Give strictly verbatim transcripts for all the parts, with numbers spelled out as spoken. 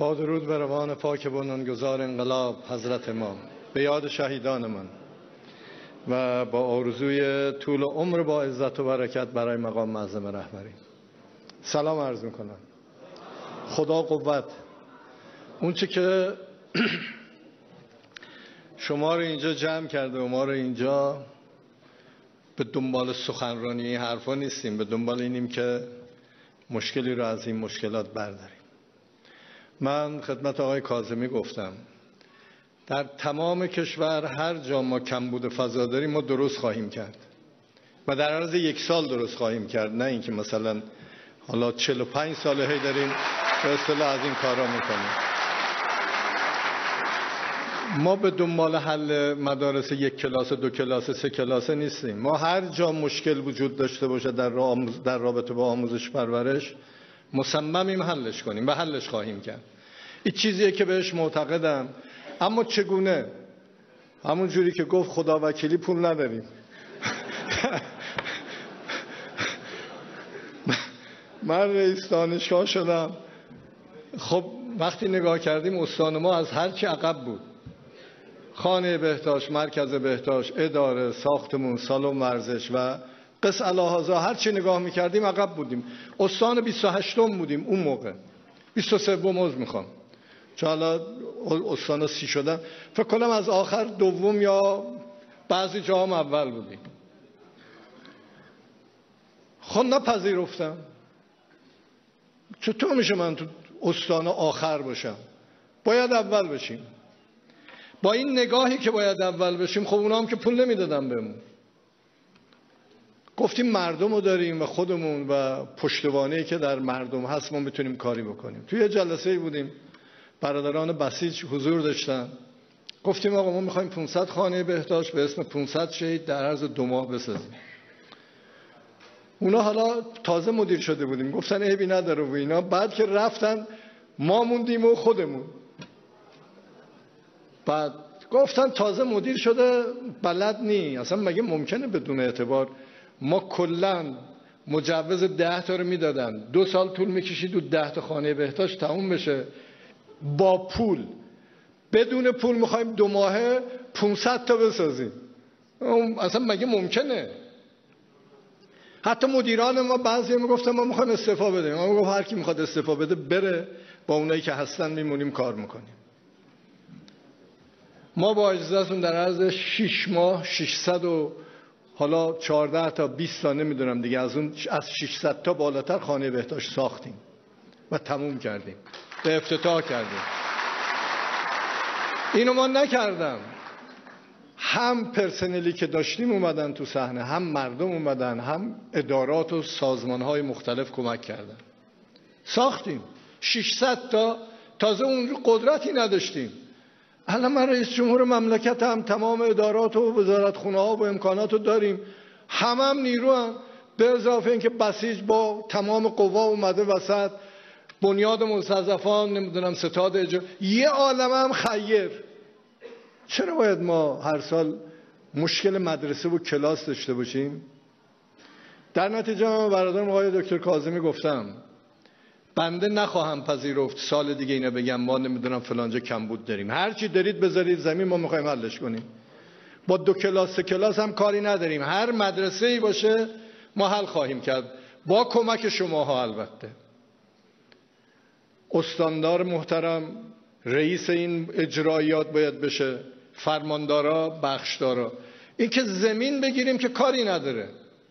با درود به روان پاک بنیانگذار انقلاب حضرت امام، به یاد شهیدانمان و با آرزوی طول عمر با عزت و برکت برای مقام معظم رهبری سلام عرض میکنم. خدا قوت. اون چی که شما رو اینجا جمع کرده و ما رو اینجا به دنبال سخنرانی این حرفا نیستیم، به دنبال اینیم که مشکلی رو از این مشکلات برداریم. من خدمت آقای کاظمی گفتم در تمام کشور هر جا ما کمبود فضا داریم ما درست خواهیم کرد و در عرض یک سال درست خواهیم کرد، نه اینکه مثلا حالا چهل و پنج ساله هی داریم به اصطلاح از این کارا میکنیم. ما به دنبال حل مدارس یک کلاس، دو کلاس، سه کلاس نیستیم. ما هر جا مشکل وجود داشته باشه در, در رابطه با آموزش پرورش مصممیم حلش کنیم و حلش خواهیم کرد. این چیزیه که بهش معتقدم. اما چگونه؟ همون جوری که گفت خدا وکیلی پول نداریم. من رئیس دانشگاه شدم. خب وقتی نگاه کردیم استان ما از هر چی عقب بود، خانه بهداشت، مرکز بهداشت، اداره، ساختمون، سالن ورزش و قص الهازا، هر چی نگاه میکردیم عقب بودیم. استان بیست و هشتم بودیم اون موقع، بیست و سوم عضو میخوام، چون حالا استان سی شدم، فکر کنم از آخر دوم یا بعضی جا هم اول بودیم. خب نپذیرفتم. چطور میشه من تو استان آخر باشم؟ باید اول بشیم. با این نگاهی که باید اول بشیم، خب اونا هم که پول نمیدادن بهمون. گفتیم مردم رو داریم و خودمون و پشتوانه‌ای که در مردم هست ما میتونیم کاری بکنیم. توی یه جلسه‌ای بودیم، برادران بسیج حضور داشتن. گفتیم آقا ما میخوایم پانصد خانه بهداشت به اسم پانصد شهید در عرض دو ماه بسازیم. اونا حالا تازه مدیر شده بودیم، گفتن عیبی نداره و اینا. بعد که رفتن ما موندیم و خودمون. بعد گفتن تازه مدیر شده بلد نی. اصلا مگه ممکنه بدون اعتبار؟ ما کلن مجوز ده تا رو میدادن، دو سال طول میکشید و ده تا خانه بهداشت تموم بشه با پول. بدون پول میخوایم دو ماهه پانصد تا بسازیم. اصلا مگه ممکنه؟ حتی مدیران ما بعضی میگفتن ما میخوایم استعفا بدیم. ما میگفت هر کی میخواد استعفا بده بره، با اونایی که هستن میمونیم کار میکنیم. ما با اجازهتون در عرض شش ماه ششصد و حالا چهارده تا بیست تا نمیدونم دیگه، از اون از ششصد تا بالاتر خانه بهداشت ساختیم و تموم کردیم، به افتتاح کردیم. اینو ما نکردم، هم پرسنلی که داشتیم اومدن تو صحنه، هم مردم اومدن، هم ادارات و سازمانهای مختلف کمک کردن. ساختیم ششصد تا. تازه اون قدرتی نداشتیم. الان من رئیس جمهور مملکت هم تمام ادارات و وزارتخونه ها و امکانات رو داریم، همه هم نیرو هم. به اضافه اینکه بسیج با تمام قوا اومده وسط، بنیاد مستضعفان، نمیدونم ستاد اجرا، یه عالمه هم خیر. چرا باید ما هر سال مشکل مدرسه و کلاس داشته باشیم؟ در نتیجه من برادرم آقای دکتر کاظمی گفتم بنده نخواهم پذیرفت سال دیگه اینا بگم ما نمیدونم فلانجا کمبود داریم. هر چی دارید بذارید زمین، ما میخوایم حلش کنیم. با دو کلاس سه کلاس هم کاری نداریم. هر مدرسه ای باشه ما حل خواهیم کرد با کمک شماها. البته استاندار محترم رئیس این اجرایات باید بشه، فرماندارا، بخشدارا. این که زمین بگیریم که کاری نداره،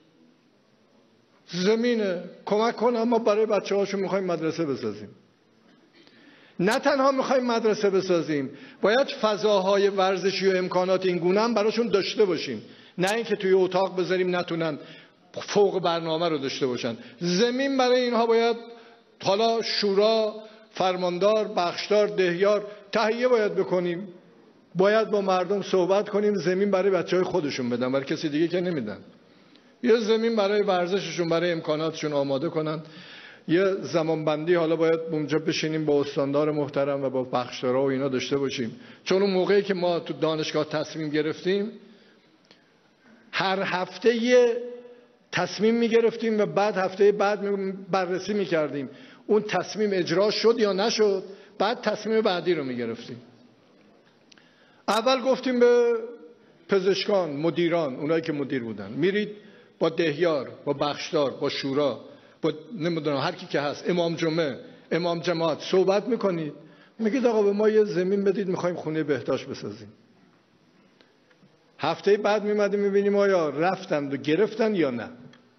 زمینه کمک کنه. ما برای بچه هاشو میخوایم مدرسه بسازیم. نه تنها میخوایم مدرسه بسازیم، باید فضاهای ورزشی و امکانات این گونه هم براشون داشته باشیم. نه اینکه توی اتاق بذاریم نتونن فوق برنامه رو داشته باشن. زمین برای اینها باید، حالا شورا، فرماندار، بخشدار، دهیار تهیه باید بکنیم. باید با مردم صحبت کنیم زمین برای بچهای خودشون بدن، برای کسی دیگه که نمیدن. یه زمین برای ورزششون، برای امکاناتشون آماده کنن. یه زمانبندی حالا باید اونجا بشینیم با استاندار محترم و با بخشدارا و اینا داشته باشیم. چون اون موقعی که ما تو دانشگاه تصمیم گرفتیم، هر هفته یه تصمیم میگرفتیم و بعد هفته بعد بررسی میکردیم اون تصمیم اجرا شد یا نشد. بعد تصمیم بعدی رو میگرفتیم. اول گفتیم به پزشکان، مدیران، اونایی که مدیر بودن، میرید با دهیار، با بخشدار، با شورا، با نمیدونم هر کی که هست، امام جمعه، امام جماعت صحبت میکنید، میگید آقا به ما یه زمین بدید میخوایم خونه بهداشت بسازیم. هفته بعد میمدیم میبینیم آیا رفتن و گرفتن یا نه.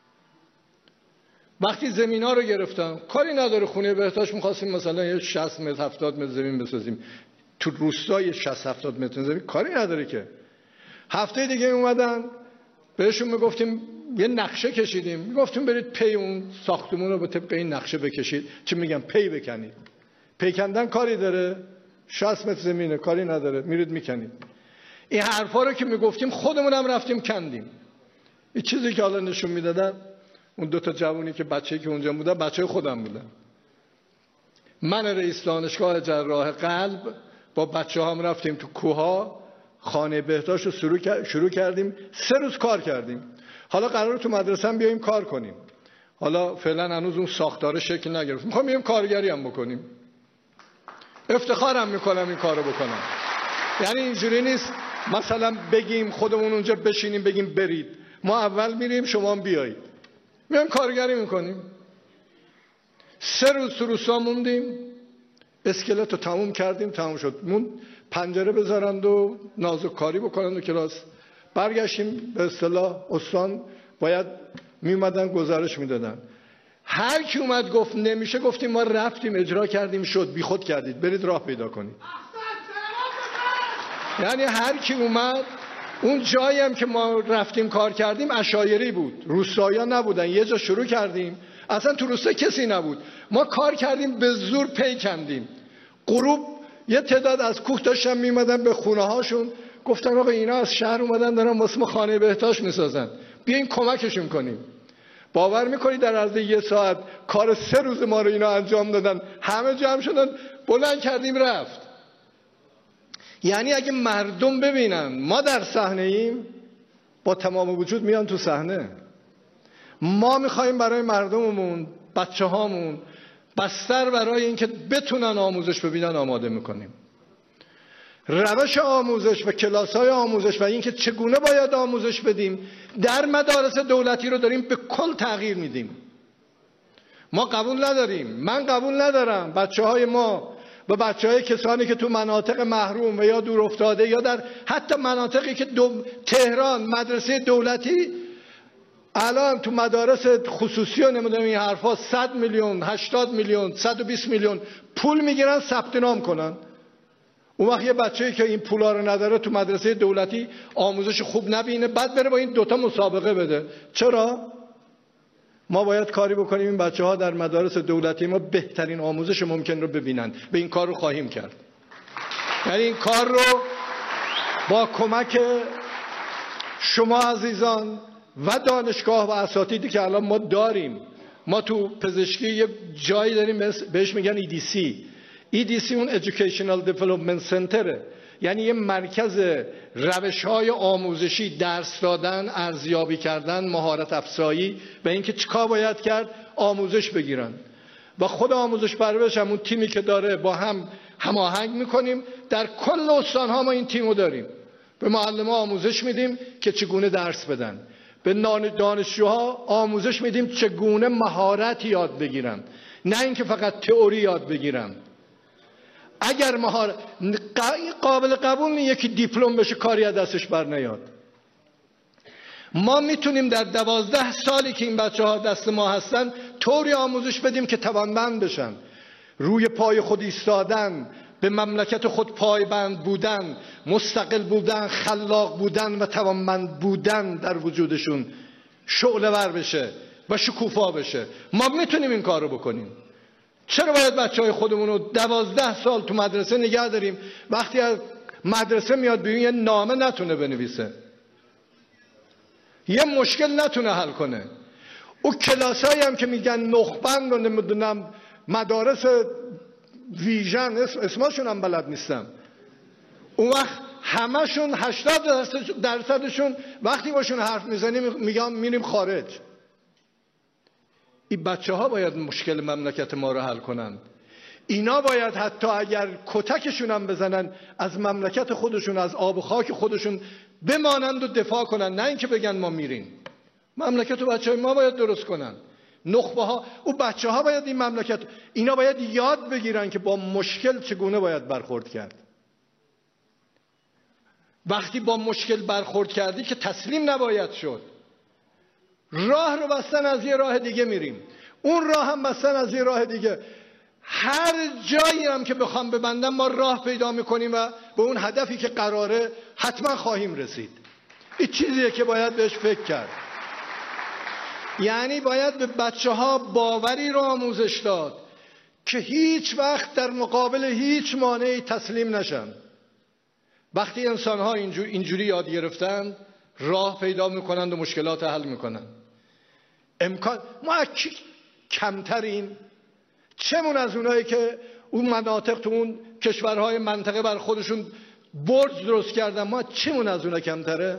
وقتی زمین ها رو گرفتن، کاری نداره خونه بهداشت میخواستیم مثلا یه شصت متر هفتاد متر زمین بسازیم تو روستای شصت هفتاد متر زمین، کاری نداره که. هفته دیگه اومدن بهشون میگفتیم یه نقشه کشیدیم، میگفتیم برید پی اون ساختمون رو به طبق این نقشه بکشید. چی میگم؟ پی بکنید. پی کندن کاری داره؟ شصت متر زمینه، کاری نداره، میرید میکنید. این حرفا رو که میگفتیم خودمون هم رفتیم کندیم. این چیزی که حالا نشون میدادن اون دو تا جوونی که بچه‌ای که اونجا بودن بچه‌ی خودم بودن. من رئیس دانشگاه جراح قلب با بچه‌هام رفتیم تو کوها، خانه بهداشت رو شروع کردیم. سه روز کار کردیم. حالا قراره تو مدرسه هم بیایم کار کنیم. حالا فعلا هنوز اون ساختاره شکل نگرفت. میخوام بیایم کارگری هم بکنیم. افتخارم میکنم این کارو بکنم. یعنی اینجوری نیست مثلا بگیم خودمون اونجا بشینیم بگیم برید. ما اول میریم شما هم بیایید. میایم کارگری میکنیم. سه روز تو روستا موندیم. اسکلت رو تموم کردیم، تموم شد. مون پنجره بذارند و نازک کاری بکنند و کلاس. برگشتیم به اصطلاح استان باید میومدن گزارش میدادن. هر کی اومد گفت نمیشه، گفتیم ما رفتیم اجرا کردیم شد، بی خود کردید، برید راه پیدا کنید. یعنی هر کی اومد، اون جایی هم که ما رفتیم کار کردیم عشایری بود، روستایا نبودن. یه جا شروع کردیم اصلا تو روستا کسی نبود، ما کار کردیم به زور پی کندیم. غروب یه تعداد از کوه داشتن میمدن به خونه هاشون، گفتن آقا اینا از شهر اومدن دارن واسه ما خانه بهداشت میسازن، بیاین کمکشون کنیم. باور میکنی در عرض یه ساعت کار سه روز ما رو اینا انجام دادن، همه جمع شدن، بلند کردیم رفت. یعنی اگه مردم ببینن ما در صحنه ایم، با تمام وجود میان تو صحنه. ما میخوایم برای مردممون، بچه هامون بستر برای اینکه بتونن آموزش ببینن آماده میکنیم. روش آموزش و کلاس‌های آموزش و اینکه چگونه باید آموزش بدیم در مدارس دولتی رو داریم به کل تغییر میدیم. ما قبول نداریم، من قبول ندارم بچه‌های ما و بچه‌های کسانی که تو مناطق محروم و یا دور افتاده یا در حتی مناطقی که دو... تهران مدرسه دولتی الان تو مدارس خصوصی و نمیدونم این حرفا صد میلیون، هشتاد میلیون، صد و بیست میلیون پول میگیرن ثبت نام کنن. اون وقت یه بچه‌ای که این پولا رو نداره تو مدرسه دولتی آموزش خوب نبینه، بعد بره با این دوتا مسابقه بده. چرا؟ ما باید کاری بکنیم این بچه‌ها در مدارس دولتی ما بهترین آموزش ممکن رو ببینن. به این کار رو خواهیم کرد. یعنی این کار رو با کمک شما عزیزان و دانشگاه و اساتیدی که الان ما داریم، ما تو پزشکی یه جایی داریم بهش میگن ای دی سی. ای دی سی اون Educational Development Center'ه، یعنی یه مرکز روش‌های آموزشی، درس دادن، ارزیابی کردن، مهارت افزایی و اینکه چیکار باید کرد آموزش بگیرن. و خود آموزش پرورش هم اون تیمی که داره با هم هماهنگ میکنیم. در کل استان‌ها ما این تیمو داریم. به معلم‌ها آموزش میدیم که چگونه درس بدن. به دانشجوها آموزش میدیم چگونه مهارت یاد بگیرن، نه اینکه فقط تئوری یاد بگیرن. اگر مهارت قابل قبول نیست یکی دیپلم بشه کاری از دستش بر نیاد. ما میتونیم در دوازده سالی که این بچه ها دست ما هستن طوری آموزش بدیم که توانمند بشن، روی پای خود ایستادن، به مملکت خود پایبند بودن، مستقل بودن، خلاق بودن و توانمند بودن در وجودشون شعله ور بشه و شکوفا بشه. ما میتونیم این کار رو بکنیم. چرا باید بچه های خودمون رو دوازده سال تو مدرسه نگه داریم؟ وقتی از مدرسه میاد بیرون یه نامه نتونه بنویسه، یه مشکل نتونه حل کنه. او کلاسایی هم که میگن نخبند و نمیدونم مدارس ویژن، اسمشون هم بلد نیستم، اون وقت همشون هشتاد درصدشون وقتی باشون حرف میزنیم میگن میریم خارج. این بچه ها باید مشکل مملکت ما رو حل کنن. اینا باید حتی اگر کتکشون هم بزنن از مملکت خودشون، از آب و خاک خودشون بمانند و دفاع کنن، نه اینکه بگن ما میریم. مملکت و بچه های ما باید درست کنن. نخبه ها و بچه ها باید این مملکت، اینا باید یاد بگیرن که با مشکل چگونه باید برخورد کرد. وقتی با مشکل برخورد کردی که تسلیم نباید شد. راه رو بستن، از یه راه دیگه میریم، اون راه هم بستن، از یه راه دیگه. هر جایی هم که بخوام ببندم ما راه پیدا میکنیم و به اون هدفی که قراره حتما خواهیم رسید. این چیزیه که باید بهش فکر کرد. یعنی باید به بچه ها باوری رو آموزش داد که هیچ وقت در مقابل هیچ مانعی تسلیم نشن. وقتی انسان ها اینجور اینجوری یاد گرفتن، راه پیدا میکنند و مشکلات حل میکنن. امکان ما کمترین، چمون از اونایی که اون مناطق تو اون کشورهای منطقه بر خودشون برج درست کردن، ما چمون از اونا کمتره؟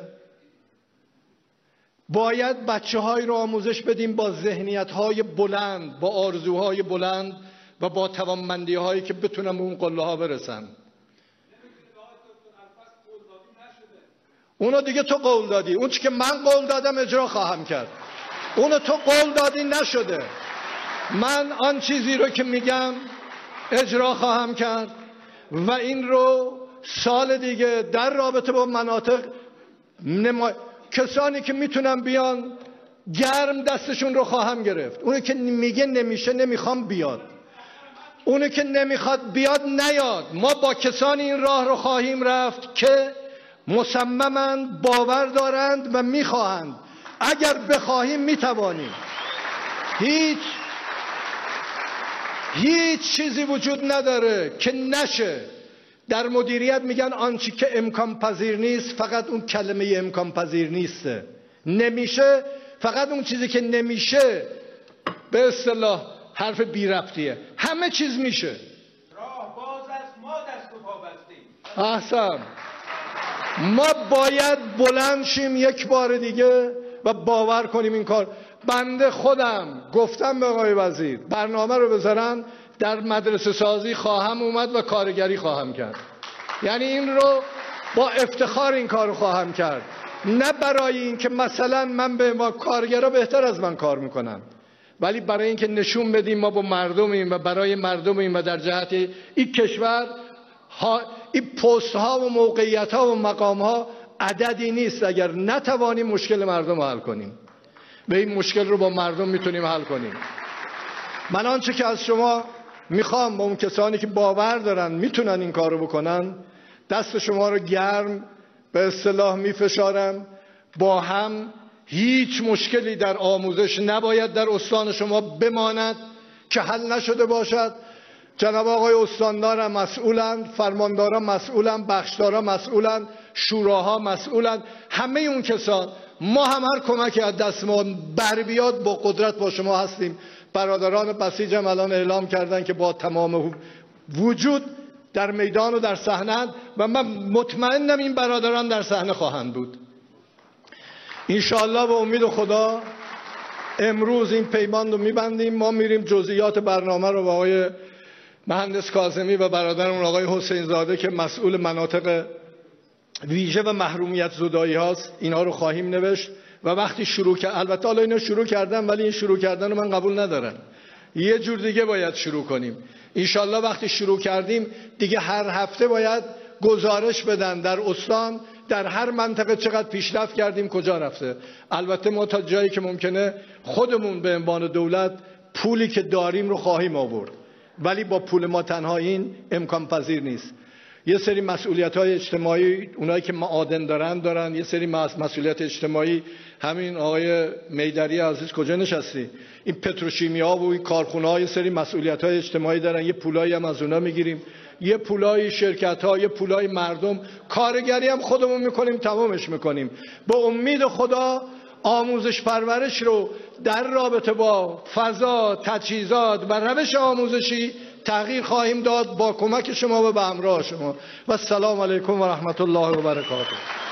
باید بچه های رو آموزش بدیم با ذهنیت های بلند، با آرزوهای بلند و با توانمندی هایی که بتونن به اون قله ها برسن. اونو دیگه تو قول دادی، اون چی که من قول دادم اجرا خواهم کرد. اونو تو قول دادی نشده. من آن چیزی رو که میگم اجرا خواهم کرد و این رو سال دیگه در رابطه با مناطق نما... کسانی که میتونن بیان گرم دستشون رو خواهم گرفت. اونی که میگه نمیشه نمیخوام بیاد، اونی که نمیخواد بیاد نیاد. ما با کسانی این راه رو خواهیم رفت که مصممند، باور دارند و میخواهند. اگر بخواهیم میتوانیم. هیچ هیچ چیزی وجود نداره که نشه. در مدیریت میگن آنچه که امکان پذیر نیست فقط اون کلمه امکان پذیر نیسته. نمیشه فقط اون چیزی که نمیشه به اصطلاح حرف بی ربطیه. همه چیز میشه. راه باز است، ما دست و پا بستیم. احسن. ما باید بلند شیم یک بار دیگه و باور کنیم این کار. بنده خودم گفتم به آقای وزیر برنامه رو بذارن، در مدرسه سازی خواهم اومد و کارگری خواهم کرد. یعنی این رو با افتخار این کار رو خواهم کرد، نه برای این که مثلا من به ما کارگرها بهتر از من کار میکنن، ولی برای این که نشون بدیم ما با مردمیم و برای مردمیم و در جهت این کشور ها، این پست ها و موقعیت ها و مقام ها عددی نیست اگر نتوانیم مشکل مردم رو حل کنیم. و این مشکل رو با مردم میتونیم حل کنیم. من آنچه که از شما میخوام، با اون کسانی که باور دارن میتونن این کار رو بکنن، دست شما رو گرم به اصطلاح میفشارم. با هم هیچ مشکلی در آموزش نباید در استان شما بماند که حل نشده باشد. جناب آقای استاندار مسئولند، فرماندارا مسئولند، بخشدارا مسئولند، شوراها مسئولند. همه اون کسان، ما هم هر کمکی از دست ما بر بیاد با قدرت با شما هستیم. برادران بسیج هم الان اعلام کردن که با تمام وجود در میدان و در صحنه و من مطمئنم این برادران در صحنه خواهند بود. انشاءالله به امید خدا امروز این پیمان رو میبندیم. ما میریم جزئیات برنامه رو با آقای مهندس کاظمی و برادرمون آقای حسین زاده که مسئول مناطق ویژه و محرومیت زدایی هاست، اینا رو خواهیم نوشت و وقتی شروع کرد، البته حالا اینا شروع کردن ولی این شروع کردن رو من قبول ندارم، یه جور دیگه باید شروع کنیم. انشالله وقتی شروع کردیم دیگه هر هفته باید گزارش بدن در استان، در هر منطقه چقدر پیشرفت کردیم، کجا رفته. البته ما تا جایی که ممکنه خودمون به عنوان دولت پولی که داریم رو خواهیم آورد، ولی با پول ما تنها این امکان پذیر نیست. یه سری مسئولیت های اجتماعی اونایی که معادن دارن دارن، یه سری مسئولیت اجتماعی همین آقای میدری عزیز کجا نشستی، این پتروشیمیا و این کارخونه ها یه سری مسئولیت های اجتماعی دارن، یه پولایی هم از اونا میگیریم، یه پولای شرکت ها، یه پولای مردم، کارگری هم خودمون میکنیم تمامش میکنیم. به امید خدا آموزش پرورش رو در رابطه با فضا، تجهیزات و روش آموزشی تغییر خواهیم داد با کمک شما و به همراه شما. و السلام علیکم و رحمت الله و برکاته.